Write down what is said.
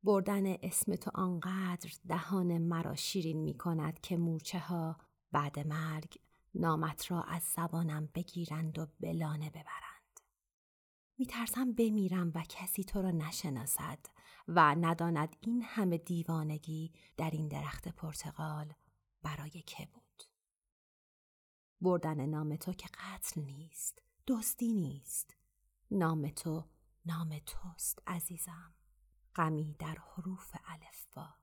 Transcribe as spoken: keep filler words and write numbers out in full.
بردن اسم تو آنقدر دهان مرا شیرین می کند که مورچه ها بعد مرگ نامت را از زبانم بگیرند و به لانه ببرند. می ترسم بمیرم و کسی تو را نشناسد و نداند این همه دیوانگی در این درخت پرتقال برای که بود. بردن نام تو که قتل نیست، دزدی نیست. نام تو نام توست عزیزم، غمی در حروف الفبا.